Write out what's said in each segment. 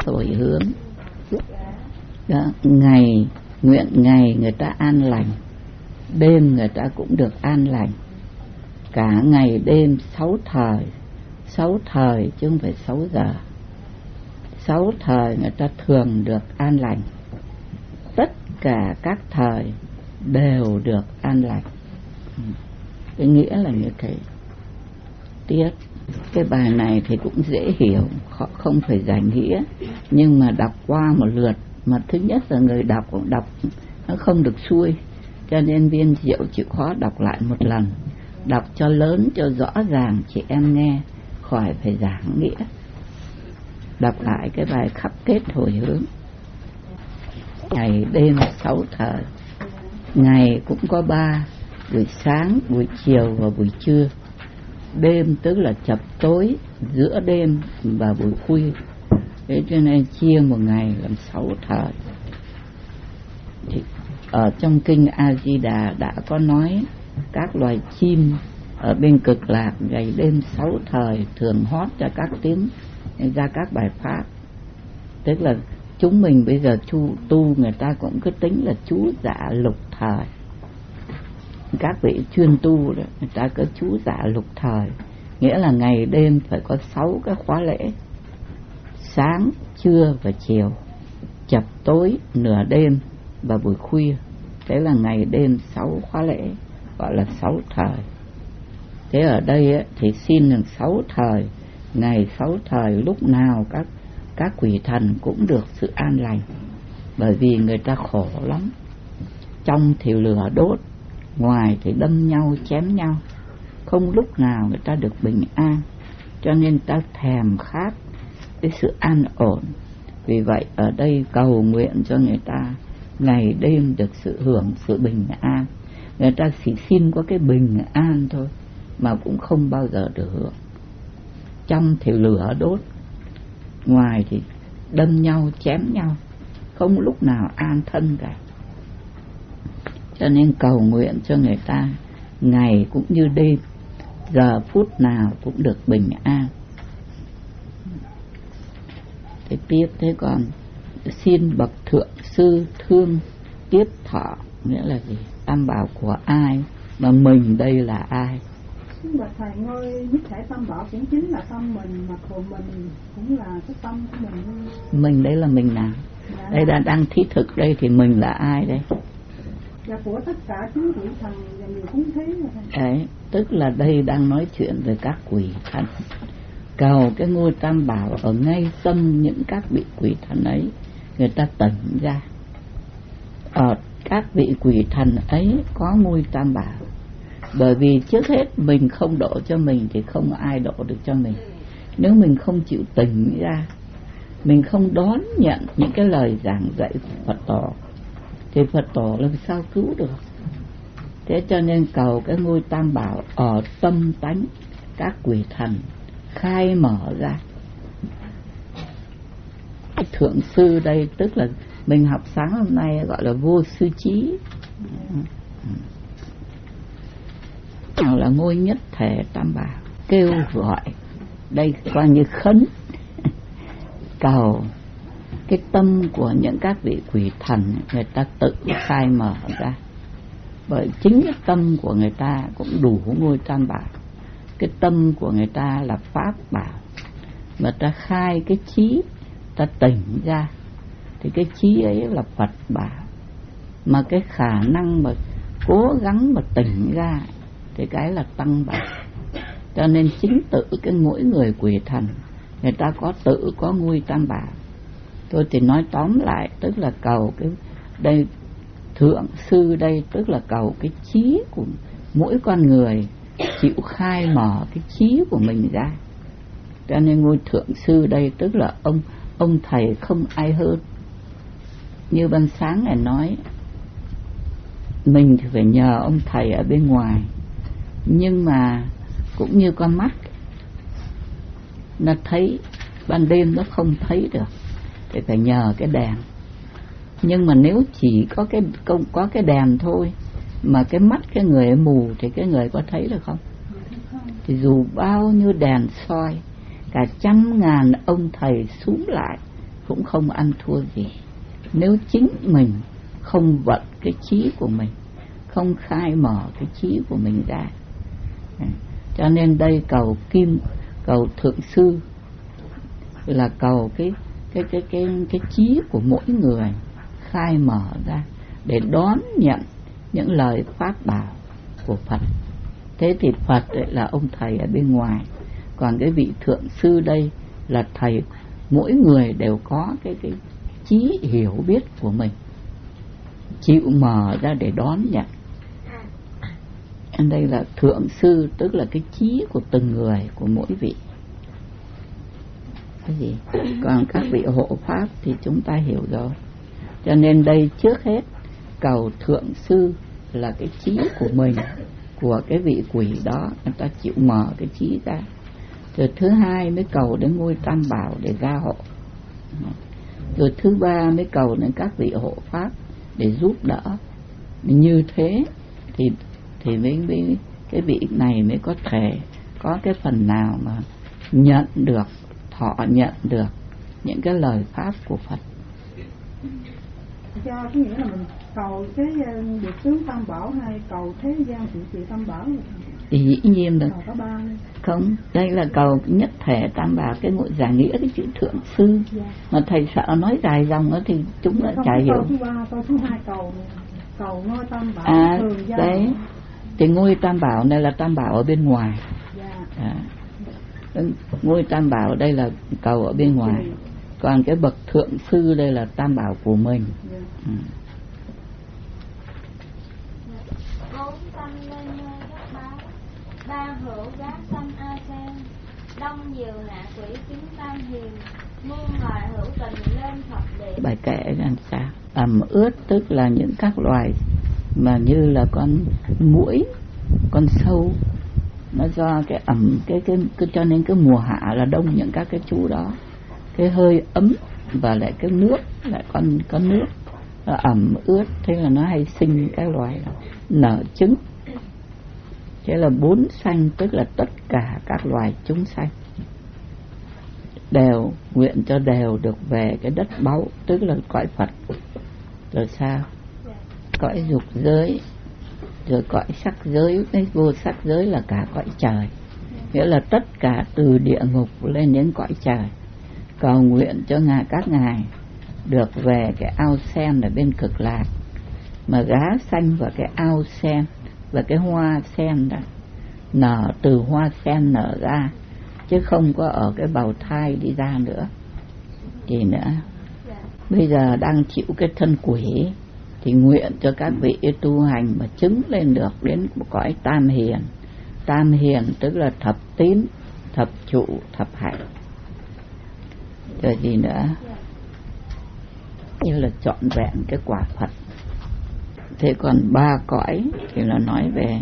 hồi hướng. Đó, ngày nguyện ngày người ta an lành, đêm người ta cũng được an lành. Cả ngày đêm 6 thời chứ không phải 6 giờ. 6 thời người ta thường được an lành. Tất cả các thời đều được an lành. Cái nghĩa là như thế. Tiếp cái bài này thì cũng dễ hiểu, không phải giải nghĩa, nhưng mà đọc qua một lượt, mà thứ nhất là người đọc cũng đọc nó không được xuôi, cho nên Viên Diệu chịu khó đọc lại một lần, đọc cho lớn cho rõ ràng chị em nghe, khỏi phải giảng nghĩa. Đọc lại cái bài khắp kết hồi hướng. Ngày đêm 6 thời, ngày cũng có 3, buổi sáng, buổi chiều và buổi trưa. Đêm tức là chập tối, giữa đêm và buổi khuya. Thế cho nên chia một ngày làm 6 thời. Thì ở trong kinh A Di Đà đã có nói các loài chim ở bên Cực Lạc ngày đêm 6 thời thường hót ra các tiếng, ra các bài pháp. Tức là chúng mình bây giờ tu người ta cũng cứ tính là chú dạ lục thời. Các vị chuyên tu đó, người ta cứ chú dạ lục thời, nghĩa là ngày đêm phải có 6 cái khóa lễ: sáng, trưa và chiều, chập tối, nửa đêm và buổi khuya. Thế là ngày đêm 6 khóa lễ, gọi là 6 thời. Thế ở đây ấy, thì xin được 6 thời, ngày 6 thời, lúc nào các quỷ thần cũng được sự an lành. Bởi vì người ta khổ lắm, trong thì lửa đốt, ngoài thì đâm nhau chém nhau, không lúc nào người ta được bình an, cho nên ta thèm khát cái sự an ổn. Vì vậy ở đây cầu nguyện cho người ta ngày đêm được sự hưởng sự bình an. Người ta chỉ xin có cái bình an thôi, mà cũng không bao giờ được hưởng. Trong thì lửa đốt, ngoài thì đâm nhau chém nhau, không lúc nào an thân cả. Cho nên cầu nguyện cho người ta ngày cũng như đêm, giờ phút nào cũng được bình an. Thế tiếp, thế còn xin bậc thượng sư thương tiếp thọ, nghĩa là gì? Tam bảo của ai, mà mình đây là ai? Xin bạch thầy, ngôi nhất thể tam bảo cũng chính là tâm mình, mà của mình cũng là cái tâm của mình. Mình đây là mình nào? Dạ, đây là đang thí thực đây thì mình là ai đây? Và của tất cả chúng quỷ thần và nhiều cũng thế rồi thầy. Đấy, tức là đây đang nói chuyện về các quỷ thần. Cầu cái ngôi tam bảo ở ngay tâm những các vị quỷ thần ấy, người ta tỉnh ra. Ở các vị quỷ thần ấy có ngôi tam bảo. Bởi vì trước hết mình không độ cho mình thì không ai độ được cho mình. Nếu mình không chịu tỉnh ra, mình không đón nhận những cái lời giảng dạy của Phật tổ, thì Phật tổ làm sao cứu được. Thế cho nên cầu cái ngôi tam bảo ở tâm tánh các quỷ thần khai mở ra. Thượng sư đây tức là mình học sáng hôm nay gọi là vô sư trí, nào là ngôi nhất thể tam bảo. Kêu gọi đây coi như khấn cầu cái tâm của những các vị quỷ thần, người ta tự khai mở ra. Bởi chính cái tâm của người ta cũng đủ ngôi tam bảo. Cái tâm của người ta là pháp bảo, mà ta khai cái trí, ta tỉnh ra, thì cái trí ấy là Phật bảo. Mà cái khả năng mà cố gắng mà tỉnh ra thì cái là tăng bảo. Cho nên chính tự cái mỗi người quỷ thần, người ta có tự có ngôi tam bảo. Tôi thì nói tóm lại, tức là cầu cái đây thượng sư đây, tức là cầu cái trí của mỗi con người chịu khai mở cái trí của mình ra. Cho nên ngôi thượng sư đây tức là ông thầy không ai hơn. Như ban sáng này nói, mình thì phải nhờ ông thầy ở bên ngoài, nhưng mà cũng như con mắt nó thấy, ban đêm nó không thấy được thì phải nhờ cái đèn. Nhưng mà nếu chỉ có cái đèn thôi mà cái mắt cái người ấy mù thì cái người có thấy được không? Thì dù bao nhiêu đèn soi, cả 100.000 ông thầy súm lại cũng không ăn thua gì. Nếu chính mình không vận cái trí của mình, không khai mở cái trí của mình ra. Cho nên đây cầu thượng sư là cầu cái trí của mỗi người khai mở ra để đón nhận những lời pháp bảo của Phật. Thế thì Phật là ông thầy ở bên ngoài, còn cái vị thượng sư đây là thầy. Mỗi người đều có cái trí hiểu biết của mình, chịu mở ra để đón nhận. Đây là thượng sư, tức là cái trí của từng người, của mỗi vị. Cái gì? Còn các vị hộ pháp thì chúng ta hiểu rồi. Cho nên đây trước hết cầu thượng sư là cái trí của mình, của cái vị quỷ đó, người ta chịu mở cái trí ra. Rồi thứ hai mới cầu đến ngôi Tam Bảo để gia hộ. Rồi thứ ba mới cầu đến các vị hộ pháp để giúp đỡ. Như thế thì mới cái vị này mới có thể có cái phần nào mà nhận được, thọ nhận được những cái lời pháp của Phật. Do cái nghĩa là mình cầu cái địa tướng Tam Bảo hay cầu thế gian trị Tam Bảo? Thì dĩ nhiên là không, đây là cầu nhất thể Tam Bảo, cái ngôi giải nghĩa cái chữ thượng sư. Mà thầy sợ nói dài dòng đó thì chúng đã chả hiểu. Câu thứ hai cầu ngôi Tam Bảo thường gia. Đấy, thì ngôi Tam Bảo này là Tam Bảo ở bên ngoài. Ngôi Tam Bảo đây là cầu ở bên ngoài, còn cái bậc thượng sư đây là Tam Bảo của mình. Ba hữu giá xanh a sen, đông nhiều ngạ quỷ kính tam hiền, muôn loài hữu tình lên Phật điện. Bài kệ làm sao? Ẩm ướt tức là những các loài mà như là con muỗi, con sâu, nó do cái ẩm cái cho nên cái mùa hạ là đông những các cái chú đó. Cái hơi ấm và lại cái nước lại có nước, nó ẩm ướt, thế là nó hay sinh cái loài nở trứng. Thế là bốn sanh tức là tất cả các loài chúng sanh đều nguyện cho đều được về cái đất báu, tức là cõi Phật. Rồi sao? Cõi dục giới, rồi cõi sắc giới, cái vô sắc giới là cả cõi trời, nghĩa là tất cả từ địa ngục lên đến cõi trời. Cầu nguyện cho các ngài được về cái ao sen ở bên Cực Lạc, mà gá xanh vào cái ao sen và cái hoa sen đó nở từ hoa sen nở ra, chứ không có ở cái bào thai đi ra nữa. Gì nữa? Bây giờ đang chịu cái thân quỷ thì nguyện cho các vị tu hành mà chứng lên được đến cõi tam hiền. Tam hiền tức là thập tín, thập trụ, thập hạnh. Rồi gì nữa? Như là trọn vẹn cái quả Phật. Thế còn ba cõi thì là nói về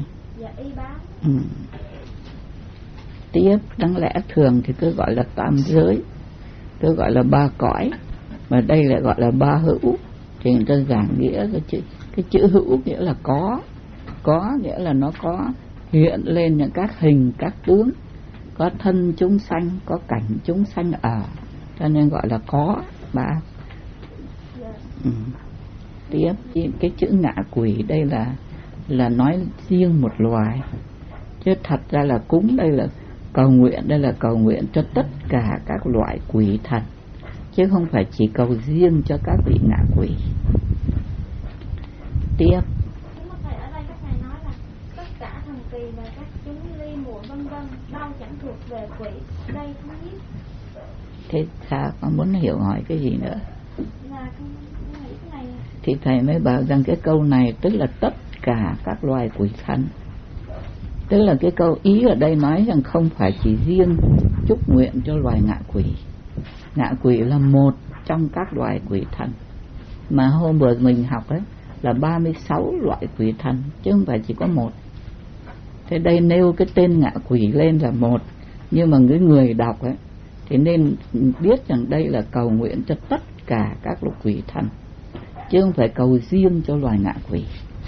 tiếp, đáng lẽ thường thì cứ gọi là tam giới, cứ gọi là ba cõi, mà đây lại gọi là ba hữu. Thì người ta giảng nghĩa cái chữ hữu nghĩa là có nghĩa là nó có hiện lên những các hình các tướng, có thân chúng sanh, có cảnh chúng sanh ở, cho nên gọi là có ba. Tiếp cái chữ ngạ quỷ đây là nói riêng một loài, chứ thật ra là cúng đây là cầu nguyện, đây là cầu nguyện cho tất cả các loại quỷ thần, chứ không phải chỉ cầu riêng cho các vị ngạ quỷ. Tiếp. Ở đây các thầy nói là tất cả thần kỳ và các chúng ly muội vân vân đâu chẳng thuộc về quỷ, đây không biết. Thế sao con muốn hiểu hỏi cái gì nữa? Là cái này. Thì thầy mới bảo rằng cái câu này tức là tất cả các loài quỷ thần. Tức là cái câu ý ở đây nói rằng không phải chỉ riêng chúc nguyện cho loài ngạ quỷ. Ngạ quỷ là một trong các loài quỷ thần. Mà hôm vừa mình học ấy là 36 loại quỷ thần, chứ không phải chỉ có một. Thế đây nêu cái tên ngạ quỷ lên là một, nhưng mà người đọc ấy thì nên biết rằng đây là cầu nguyện cho tất cả các loài quỷ thần, chứ không phải cầu riêng cho loài ngạ quỷ.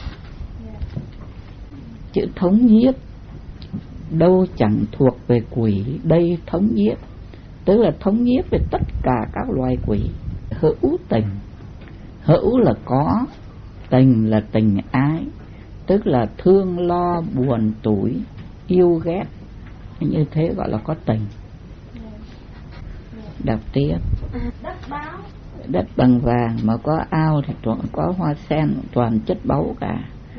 Chữ thống nhiếp đâu chẳng thuộc về quỷ, đây thống nhiếp tức là thống nhiếp về tất cả các loài quỷ. hữu tình. Hữu là có, tình là tình ái, tức là thương lo buồn tủi, yêu ghét, như thế gọi là có tình. Đọc tiếp. Đất báo. Đất bằng vàng mà có ao thì có hoa sen, toàn chất báu cả.